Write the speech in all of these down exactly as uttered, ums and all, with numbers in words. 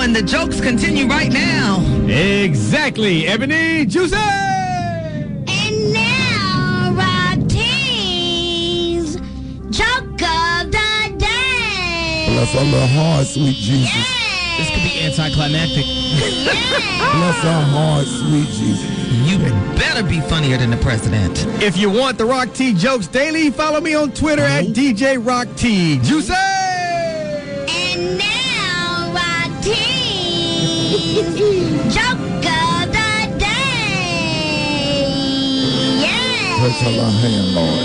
and the jokes continue right now. Exactly, Ebony Juicy. And now, Rocky's joke of the day. Bless our little heart, sweet Jesus. Yay. This could be anticlimactic. Bless our heart, sweet Jesus. You better be funnier than the president. If you want the Rock T jokes daily, follow me on Twitter at D J Rock T. Juicy. And now, Rocky's joke of the day. Yay. Touch our hand, Lord.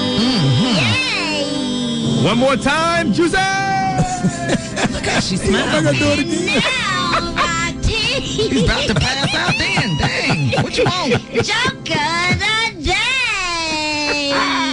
Yay. One more time, Juicy. Look how she I'm smiling. gonna do it again. Now, Rocky's He's about to pass out then. Dang. What you want? joke of the day.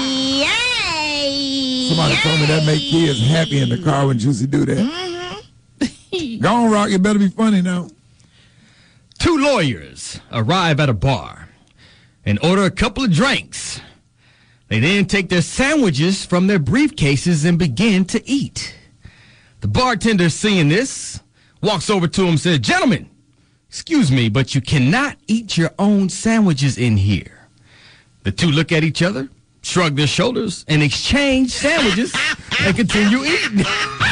Yay. Somebody told me that make kids happy in the car when Juicy do that. Go on, Rock. It better be funny now. Two lawyers arrive at a bar and order a couple of drinks. They then take their sandwiches from their briefcases and begin to eat. The bartender, seeing this, walks over to him and says, "Gentlemen, excuse me, but you cannot eat your own sandwiches in here." The two look at each other, shrug their shoulders, and exchange sandwiches and continue eating.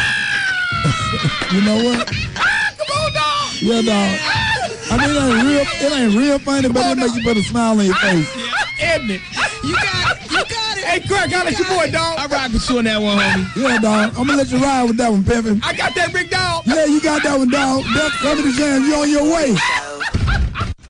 You know what? Come on, dog. Yeah, dog. I mean, it ain't real, it ain't real funny, but it make you put a smile on your face. Edmund, You got it. You got it. hey, Craig, I'll let your boy, dog. I rock with you on that one, homie. Yeah, dog. I'm gonna let you ride with that one, Pimpin'. I got that big dog. Yeah, you got that one, dog. That's coming to jam. You on your way.